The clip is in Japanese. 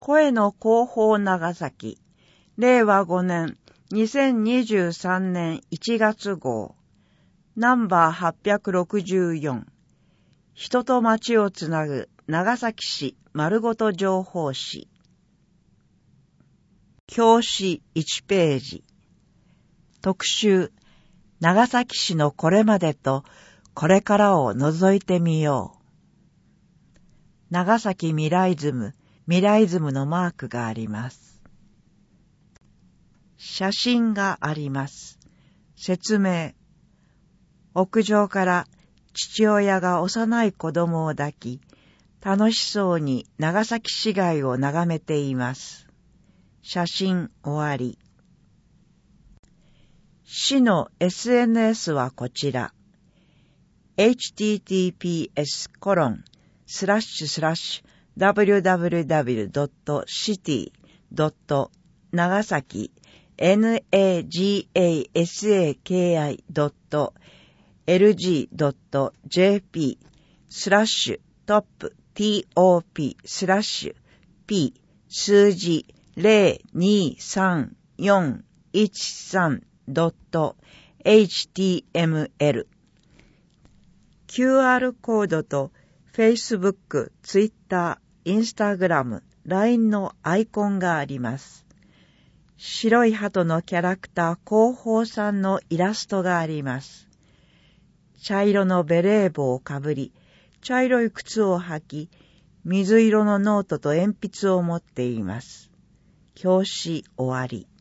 声の広報長崎、令和5年2023年1月号、ナンバー864、人と町をつなぐ長崎市丸ごと情報誌。表紙1ページ。特集、長崎市のこれまでとこれからを覗いてみよう。長崎未来ズムのマークがあります。写真があります。説明。屋上から父親が幼い子供を抱き、楽しそうに長崎市街を眺めています。写真終わり。市の SNS はこちら。https://www.city.nagasakineji.jp/top/数字02341.html QR コードと Facebook、Twitter、Instagram、LINE のアイコンがあります。白い鳩のキャラクター広報さんのイラストがあります。茶色のベレー帽をかぶり、茶色い靴を履き、水色のノートと鉛筆を持っています。表紙終わり。